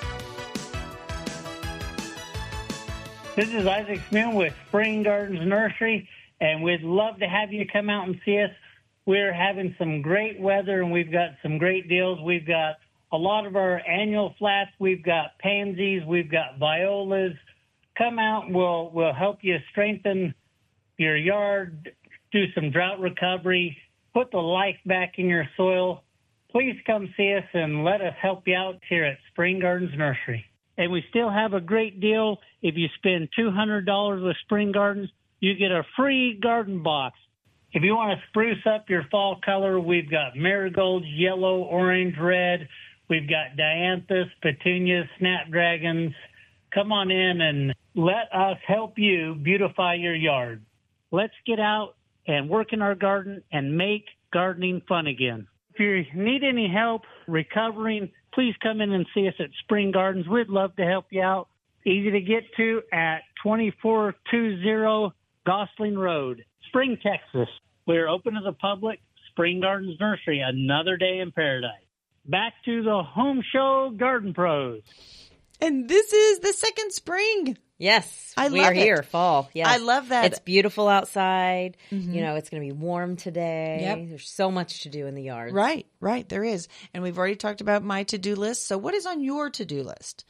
This is Isaac Smith with Spring Gardens Nursery, and we'd love to have you come out and see us. We're having some great weather, and we've got some great deals. We've got a lot of our annual flats. We've got pansies. We've got violas. Come out, and we'll help you strengthen your yard, do some drought recovery, put the life back in your soil. Please come see us and let us help you out here at Spring Gardens Nursery. And we still have a great deal. If you spend $200 with Spring Gardens, you get a free garden box. If you want to spruce up your fall color, we've got marigolds, yellow, orange, red. We've got dianthus, petunias, snapdragons. Come on in and let us help you beautify your yard. Let's get out and work in our garden and make gardening fun again. If you need any help recovering, please come in and see us at Spring Gardens. We'd love to help you out. Easy to get to at 2420 Gosling Road, Spring, Texas. We're open to the public. Spring Gardens Nursery, another day in paradise. Back to the Home Show Garden Pros. And this is the second spring. Yes, we are here, fall. Yes. I love that. It's beautiful outside. Mm-hmm. You know, it's going to be warm today. Yep. There's so much to do in the yard. Right, there is. And we've already talked about my to-do list. So what is on your to-do list?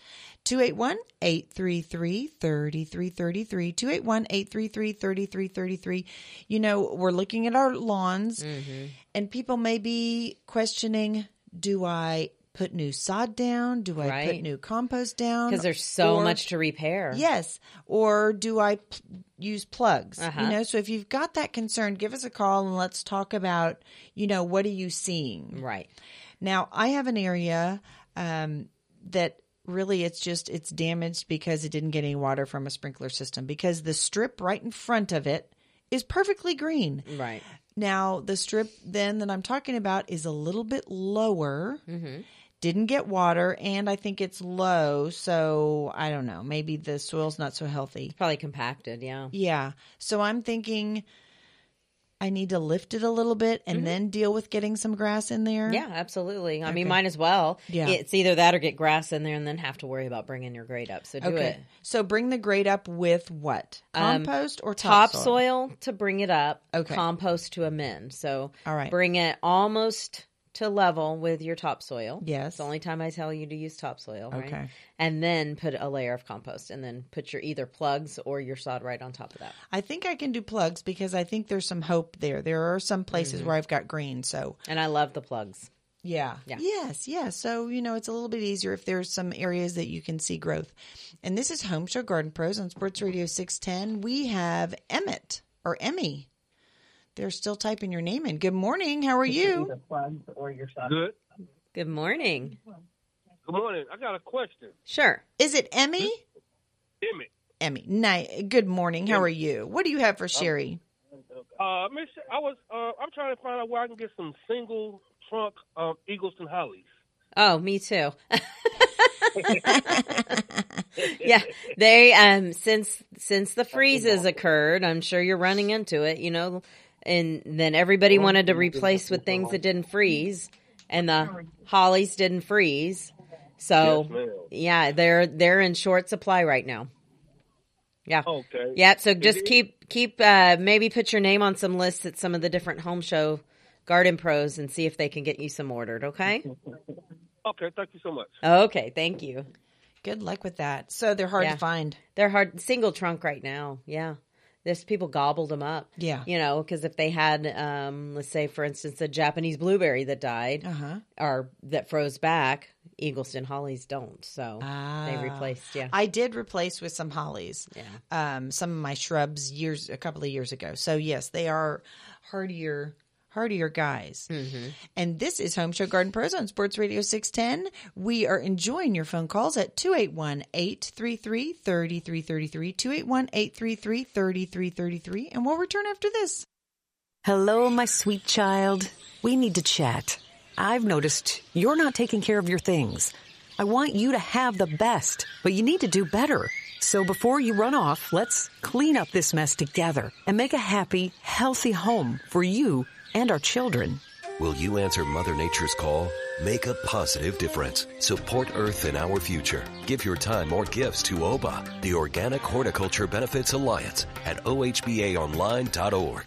281-833-3333. 281-833-3333. You know, we're looking at our lawns, and people may be questioning, do I put new sod down? Do I put new compost down? Because there's so much to repair. Yes. Or do I use plugs? You know, so if you've got that concern, give us a call and let's talk about, you know, what are you seeing? Right. Now, I have an area that really it's damaged because it didn't get any water from a sprinkler system, because the strip right in front of it is perfectly green. Right. Now, the strip then that I'm talking about is a little bit lower. Didn't get water, and I think it's low, so I don't know. Maybe the soil's not so healthy. It's probably compacted, yeah. Yeah. So I'm thinking I need to lift it a little bit and then deal with getting some grass in there. Yeah, absolutely. I mean, might as well. Yeah. It's either that or get grass in there and then have to worry about bringing your grate up. So do it. So bring the grate up with what? Compost or topsoil? Topsoil to bring it up. Okay. Compost to amend. So all right. Bring it almost to level with your topsoil. Yes. It's the only time I tell you to use topsoil, right? Okay. And then put a layer of compost, and then put your either plugs or your sod right on top of that. I think I can do plugs because I think there's some hope there. There are some places where I've got green, so. And I love the plugs. Yeah. Yes. So, you know, it's a little bit easier if there's some areas that you can see growth. And this is Home Show Garden Pros on Sports Radio 610. We have Emmett or Emmy. They're still typing your name in. Good morning. How are you? Good. Good morning. Good morning. I got a question. Sure. Is it Emmy? Emmy. Good morning. How are you? What do you have for Sherry? Miss, I'm trying to find out where I can get some single trunk Eagleston hollies. Oh, me too. Yeah, they since the freezes occurred, I'm sure you're running into it, you know. And then everybody wanted to replace with things that didn't freeze, and the hollies didn't freeze. So, yeah, they're in short supply right now. Yeah. Okay. Yeah. So just keep maybe put your name on some lists at some of the different Home Show Garden Pros and see if they can get you some ordered. Okay. Okay. Thank you so much. Okay. Thank you. Good luck with that. So they're hard to find. They're hard. Single trunk right now. Yeah. There's people gobbled them up. Yeah. You know, because if they had, let's say, for instance, a Japanese blueberry that died or that froze back, Eagleston hollies don't. So they replaced, I did replace with some hollies. Yeah. Some of my shrubs a couple of years ago. So, yes, they are hardier guys. Mm-hmm. And this is Home Show Garden Pros on Sports Radio 610. We are enjoying your phone calls at 281-833-3333, 281-833-3333, and we'll return after this. Hello, my sweet child. We need to chat. I've noticed you're not taking care of your things. I want you to have the best, but you need to do better. So before you run off, let's clean up this mess together and make a happy, healthy home for you and our children. Will you answer Mother Nature's call? Make a positive difference. Support Earth and our future. Give your time or gifts to OBA, the Organic Horticulture Benefits Alliance, at ohbaonline.org.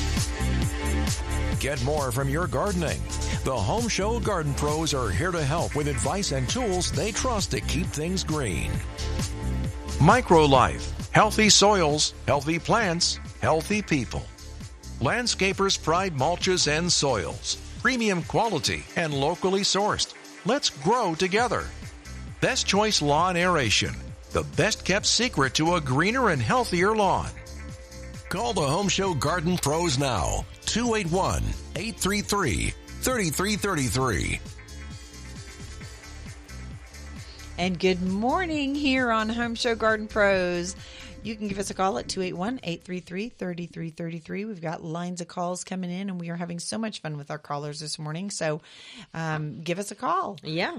Get more from your gardening. The Home Show Garden Pros are here to help with advice and tools they trust to keep things green. MicroLife. Healthy soils, healthy plants, healthy people. Landscapers' Pride mulches and soils. Premium quality and locally sourced. Let's grow together. Best Choice Lawn Aeration. The best kept secret to a greener and healthier lawn. Call the Home Show Garden Pros now. 281-833-3333. And good morning here on Home Show Garden Pros. You can give us a call at 281-833-3333. We've got lines of calls coming in, and we are having so much fun with our callers this morning. So give us a call. Yeah.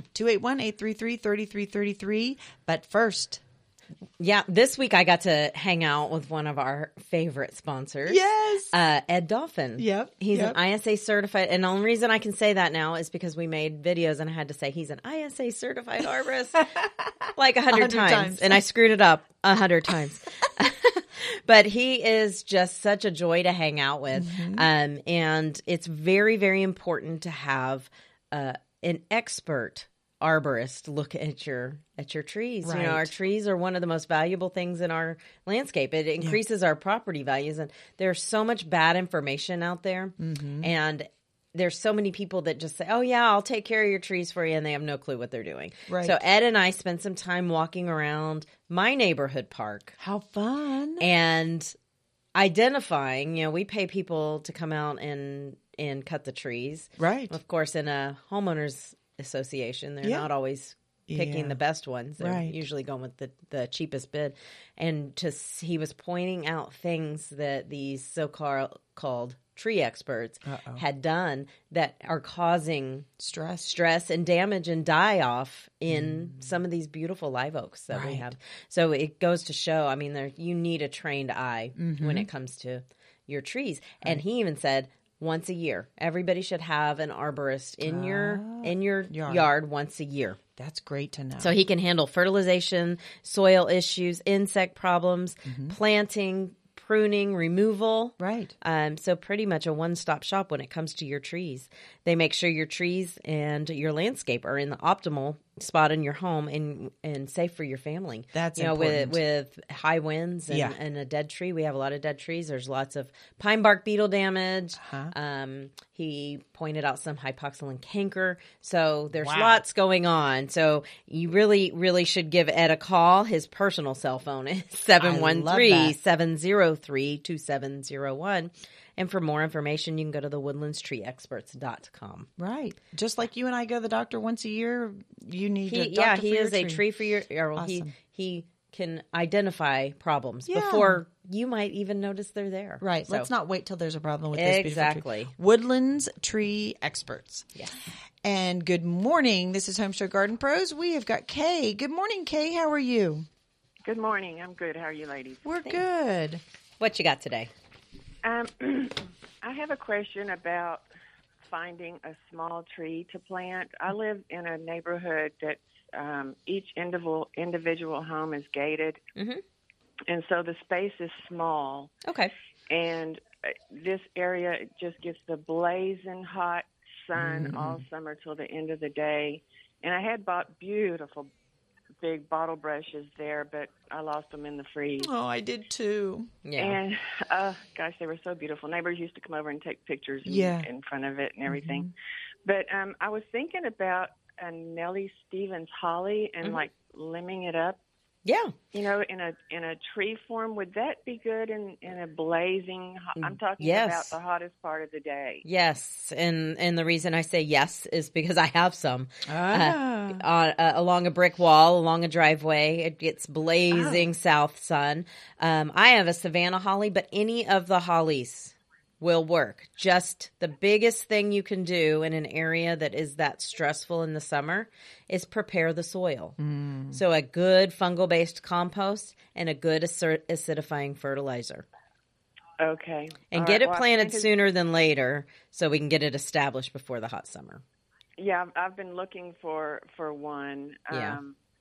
281-833-3333. But first... Yeah, this week I got to hang out with one of our favorite sponsors. Yes. Ed Dolphin. Yep. He's an ISA certified, and the only reason I can say that now is because we made videos and I had to say he's an ISA certified arborist like 100 times. And I screwed it up 100 times. But he is just such a joy to hang out with. Mm-hmm. And it's very, very important to have an expert arborist look at your trees. Right. You know, our trees are one of the most valuable things in our landscape. It increases our property values, and there's so much bad information out there. Mm-hmm. And there's so many people that just say, oh yeah, I'll take care of your trees for you, and they have no clue what they're doing. Right. So Ed and I spent some time walking around my neighborhood park. How fun. And identifying, you know, we pay people to come out and cut the trees. Right. Of course, in a homeowner's association, they're not always picking the best ones. They're usually going with the cheapest bid. And he was pointing out things that these so-called tree experts had done that are causing stress and damage and die-off in some of these beautiful live oaks that we have. So it goes to show, I mean, you need a trained eye when it comes to your trees. Right. And he even said, once a year, everybody should have an arborist in your yard once a year. That's great to know. So he can handle fertilization, soil issues, insect problems, planting, pruning, removal. Right. So pretty much a one-stop shop when it comes to your trees. They make sure your trees and your landscape are in the optimal spot in your home and safe for your family. That's important. With high winds and a dead tree. We have a lot of dead trees. There's lots of pine bark beetle damage. He pointed out some hypoxylon canker. So there's lots going on. So you really, really should give Ed a call. His personal cell phone is 713-703-2701. And for more information, you can go to thewoodlandstreeexperts.com. Right. Just like you and I go to the doctor once a year, you need a doctor for your is tree. A tree for your Awesome. He can identify problems before you might even notice they're there. Right. So, let's not wait till there's a problem with this. Exactly. Woodlands Tree Experts. Yes. And good morning. This is Home Show Garden Pros. We have got Kay. Good morning, Kay. How are you? Good morning. I'm good. How are you ladies? We're good. What you got today? I have a question about finding a small tree to plant. I live in a neighborhood that each individual home is gated, And so the space is small. Okay. And this area just gets the blazing hot sun all summer till the end of the day. And I had bought beautiful big bottle brushes there, but I lost them in the freeze. Oh, I did too. Yeah. And gosh, they were so beautiful. Neighbors used to come over and take pictures in front of it and everything. But I was thinking about a Nellie Stevens holly and like limbing it up. Yeah. You know, in a tree form, would that be good in a blazing, I'm talking about the hottest part of the day. Yes. And the reason I say yes is because I have some along a brick wall, along a driveway. It gets blazing south sun. I have a Savannah holly, but any of the hollies will work. Just the biggest thing you can do in an area that is that stressful in the summer is prepare the soil. So a good fungal-based compost and a good acidifying fertilizer. Okay. And get it planted sooner than later so we can get it established before the hot summer. Yeah, I've been looking for one. Yeah.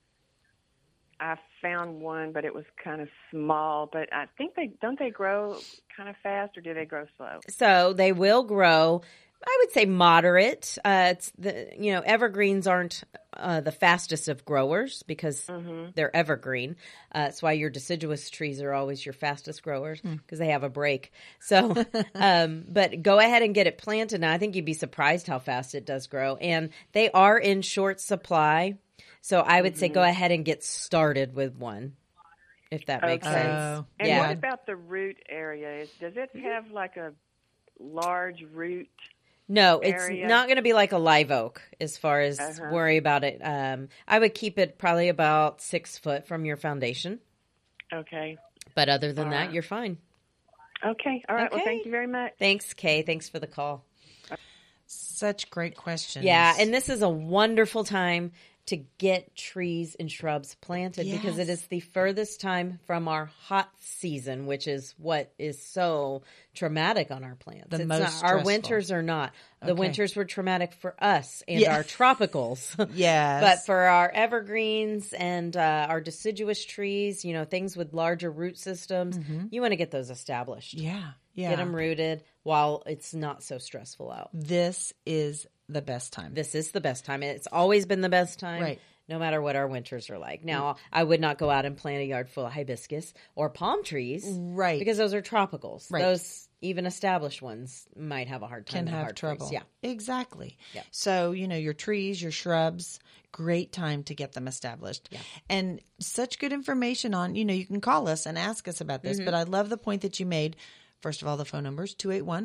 I found one, but it was kind of small. But I think don't they grow kind of fast, or do they grow slow? So they will grow, I would say moderate. It's evergreens aren't the fastest of growers because they're evergreen. That's why your deciduous trees are always your fastest growers because they have a break. So, but go ahead and get it planted. And I think you'd be surprised how fast it does grow. And they are in short supply. So I would say go ahead and get started with one, if that makes sense. And what about the root area? Does it have like a large root? No, it's not going to be like a live oak as far as worry about it. I would keep it probably about 6 foot from your foundation. Okay. But other than that, you're fine. Okay. All right. Okay. Well, thank you very much. Thanks, Kay. Thanks for the call. Such great questions. Yeah, and this is a wonderful time to get trees and shrubs planted because it is the furthest time from our hot season, which is what is so traumatic on our plants. Our winters are not. The winters were traumatic for us and our tropicals. But for our evergreens and our deciduous trees, things with larger root systems, you want to get those established. Yeah. Get them rooted while it's not so stressful out. This is the best time. This is the best time. It's always been the best time. Right. No matter what our winters are like. Now, I would not go out and plant a yard full of hibiscus or palm trees. Right. Because those are tropicals. Right. Those even established ones might have a hard time. Can have trouble. Yeah. Exactly. Yeah. So, your trees, your shrubs, great time to get them established. Yeah. And such good information on, you can call us and ask us about this, but I love the point that you made. First of all, the phone number is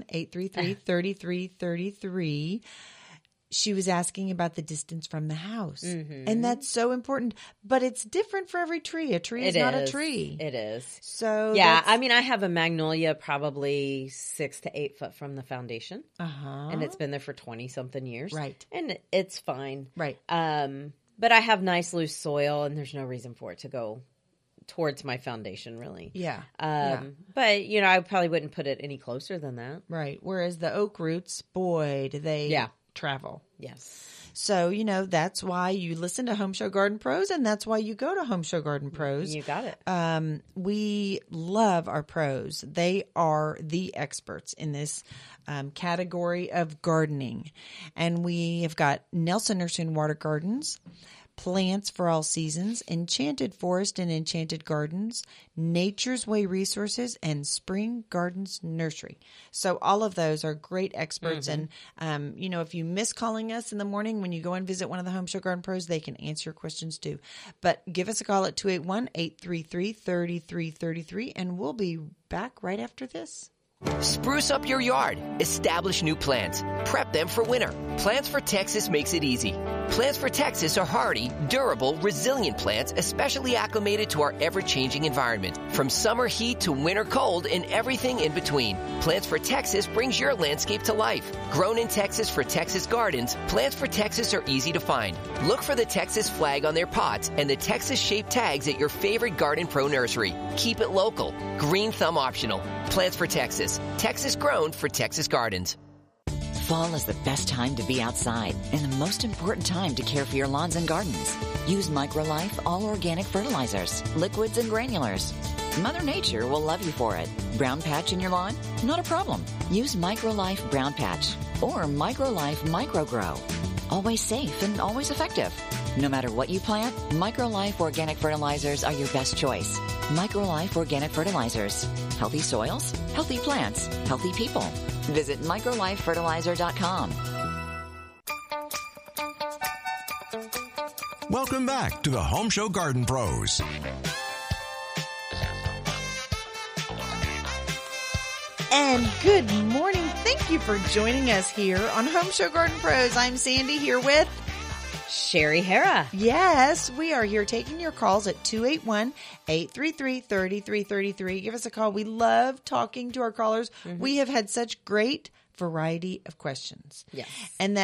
281-833-3333. She was asking about the distance from the house. And that's so important. But it's different for every tree. A tree is not a tree. It is. So yeah, I have a magnolia probably 6 to 8 foot from the foundation. And it's been there for 20-something years. Right. And it's fine. Right. But I have nice loose soil, and there's no reason for it to go towards my foundation, really. Yeah. But, I probably wouldn't put it any closer than that. Right. Whereas the oak roots, boy, do they travel. Yes. So, that's why you listen to Home Show Garden Pros, and that's why you go to Home Show Garden Pros. You got it. We love our pros. They are the experts in this category of gardening. And we have got Nelson Nursery and Water Gardens, Plants for All Seasons, Enchanted Forest and Enchanted Gardens, Nature's Way Resources, and Spring Gardens Nursery. So all of those are great experts. And, if you miss calling us in the morning when you go and visit one of the Home Show Garden Pros, they can answer your questions too. But give us a call at 281-833-3333, and we'll be back right after this. Spruce up your yard. Establish new plants. Prep them for winter. Plants for Texas makes it easy. Plants for Texas are hardy, durable, resilient plants, especially acclimated to our ever-changing environment. From summer heat to winter cold and everything in between, Plants for Texas brings your landscape to life. Grown in Texas for Texas gardens, Plants for Texas are easy to find. Look for the Texas flag on their pots and the Texas-shaped tags at your favorite Garden Pro nursery. Keep it local. Green thumb optional. Plants for Texas. Texas grown for Texas gardens. Fall is the best time to be outside and the most important time to care for your lawns and gardens. Use MicroLife all-organic fertilizers, liquids and granulars. Mother Nature will love you for it. Brown patch in your lawn? Not a problem. Use MicroLife Brown Patch or MicroLife MicroGrow. Always safe and always effective. No matter what you plant, MicroLife Organic Fertilizers are your best choice. MicroLife Organic Fertilizers. Healthy soils, healthy plants, healthy people. Visit microlifefertilizer.com. Welcome back to the Home Show Garden Pros. And good morning. Thank you for joining us here on Home Show Garden Pros. I'm Sandy here with Sherry Hara. Yes, we are here taking your calls at 281-833-3333. Give us a call. We love talking to our callers. Mm-hmm. We have had such great variety of questions. Yes. And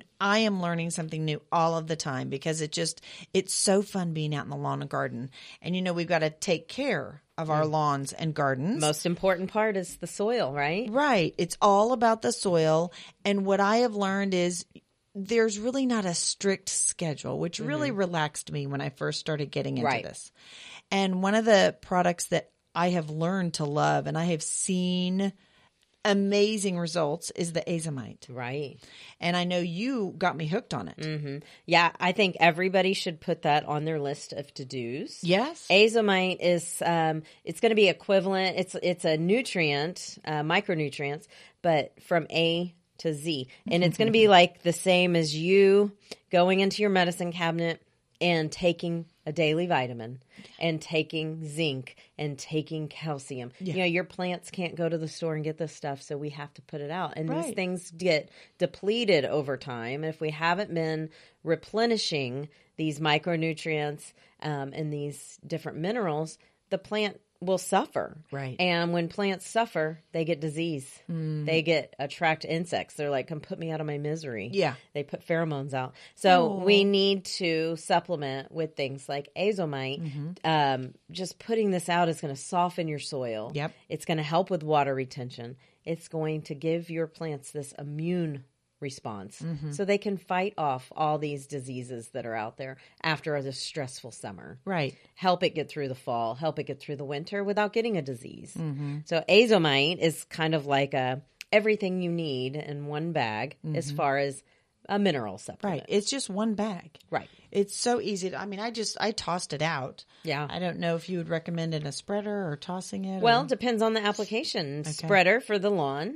I am learning something new all of the time because it's so fun being out in the lawn and garden. And we've got to take care of our lawns and gardens. Most important part is the soil, right? Right. It's all about the soil. And what I have learned is there's really not a strict schedule, which really relaxed me when I first started getting into this. And one of the products that I have learned to love and I have seen amazing results is the Azomite. Right. And I know you got me hooked on it. Mm-hmm. Yeah, I think everybody should put that on their list of to-dos. Yes. Azomite is, it's going to be equivalent. It's a nutrient, micronutrients, but from A to Z. And it's going to be like the same as you going into your medicine cabinet and taking a daily vitamin and taking zinc and taking calcium. Yeah. Your plants can't go to the store and get this stuff, so we have to put it out. And these things get depleted over time. And if we haven't been replenishing these micronutrients and these different minerals, the plant will suffer. Right. And when plants suffer, they get disease. They attract insects. They're like, come put me out of my misery. Yeah. They put pheromones out. So we need to supplement with things like Azomite. Just putting this out is going to soften your soil. Yep. It's going to help with water retention. It's going to give your plants this immune response so they can fight off all these diseases that are out there after a stressful summer. Right. Help it get through the fall, help it get through the winter without getting a disease. So Azomite is kind of like everything you need in one bag as far as a mineral supplement. Right. It's just one bag. Right. It's so easy. I tossed it out. Yeah. I don't know if you would recommend in a spreader or tossing it. Well, it depends on the application. Okay. Spreader for the lawn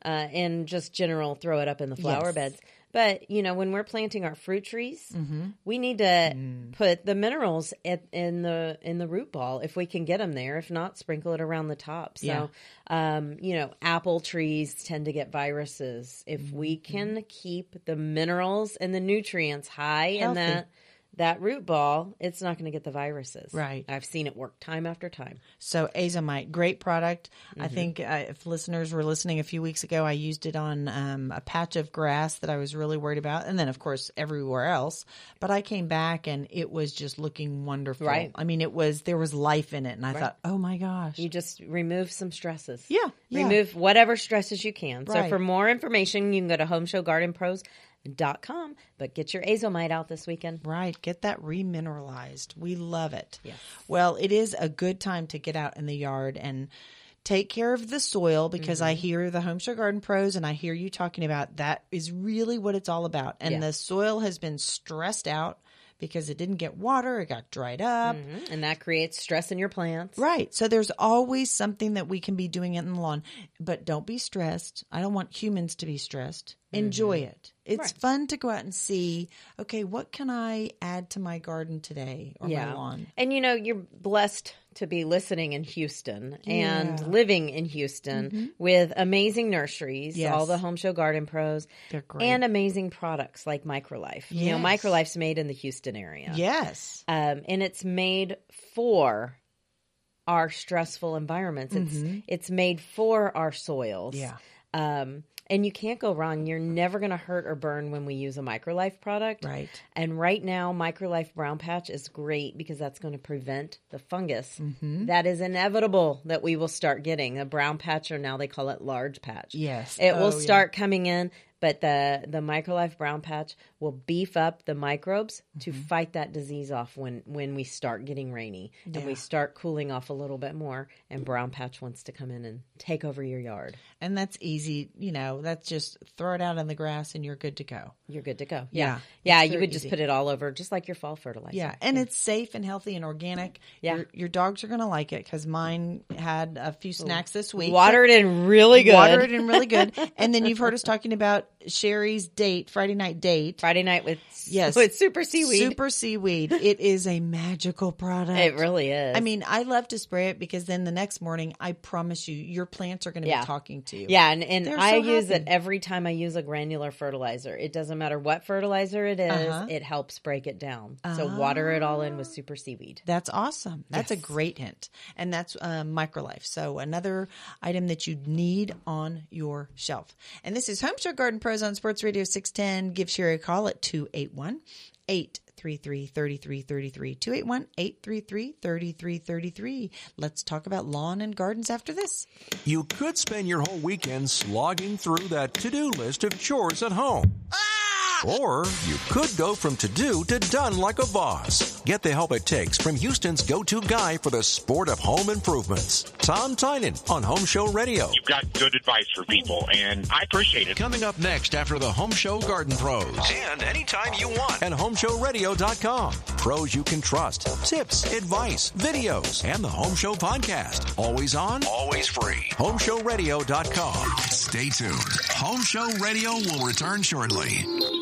and just general throw it up in the flower beds. But, when we're planting our fruit trees, we need to put the minerals in the root ball if we can get them there. If not, sprinkle it around the top. So, apple trees tend to get viruses. If we can keep the minerals and the nutrients high in that root ball, it's not going to get the viruses. Right. I've seen it work time after time. So Azomite, great product. I think if listeners were listening a few weeks ago, I used it on a patch of grass that I was really worried about. And then, of course, everywhere else. But I came back and it was just looking wonderful. Right. I mean, there was life in it. And I thought, oh my gosh. You just remove some stresses. Yeah. Remove whatever stresses you can. Right. So for more information, you can go to homeshowgardenpros.com, but get your Azomite out this weekend. Right. Get that remineralized. We love it. Yes. Well, it is a good time to get out in the yard and take care of the soil because I hear the Home Show Garden Pros and I hear you talking about that is really what it's all about. And the soil has been stressed out because it didn't get water. It got dried up. And that creates stress in your plants. Right. So there's always something that we can be doing in the lawn. But don't be stressed. I don't want humans to be stressed. Enjoy it. It's fun to go out and see, okay, what can I add to my garden today or my lawn? And you're blessed to be listening in Houston and living in Houston with amazing nurseries, all the Home Show Garden Pros. They're great. And amazing products like MicroLife. Yes. MicroLife's made in the Houston area. Yes. And it's made for our stressful environments. It's made for our soils. Yeah. And you can't go wrong. You're never going to hurt or burn when we use a MicroLife product. Right. And right now, MicroLife Brown Patch is great because that's going to prevent the fungus. That is inevitable that we will start getting. A brown patch, or now they call it large patch. Yes. It will start coming in, But the MicroLife Brown Patch will beef up the microbes to fight that disease off when we start getting rainy and we start cooling off a little bit more, and Brown Patch wants to come in and take over your yard. And that's easy. That's just throw it out in the grass and you're good to go. You're good to go. Yeah. Yeah, you would just put it all over, just like your fall fertilizer. Yeah, and it's safe and healthy and organic. Yeah. Your dogs are going to like it because mine had a few snacks this week. Watered in really good. And then you've heard us talking about Sherry's Friday night date. Friday night with Super Seaweed. Super Seaweed. It is a magical product. It really is. I mean, I love to spray it because then the next morning, I promise you, your plants are going to be talking to you. Yeah, and I use it every time I use a granular fertilizer. It doesn't matter what fertilizer it is, it helps break it down. So water it all in with Super Seaweed. That's awesome. That's a great hint. And that's MicroLife. So another item that you need on your shelf. And this is Home Show Garden Pros on Sports Radio 610. Give Sherry a call at 281-833-3333. 281-833-3333. Let's talk about lawn and gardens after this. You could spend your whole weekend slogging through that to-do list of chores at home. Or you could go from to-do to done like a boss. Get the help it takes from Houston's go-to guy for the sport of home improvements, Tom Tynan on Home Show Radio. You've got good advice for people, and I appreciate it. Coming up next after the Home Show Garden Pros. And anytime you want at HomeShowRadio.com. Pros you can trust, tips, advice, videos, and the Home Show podcast. Always on, always free. HomeShowRadio.com. Stay tuned. Home Show Radio will return shortly.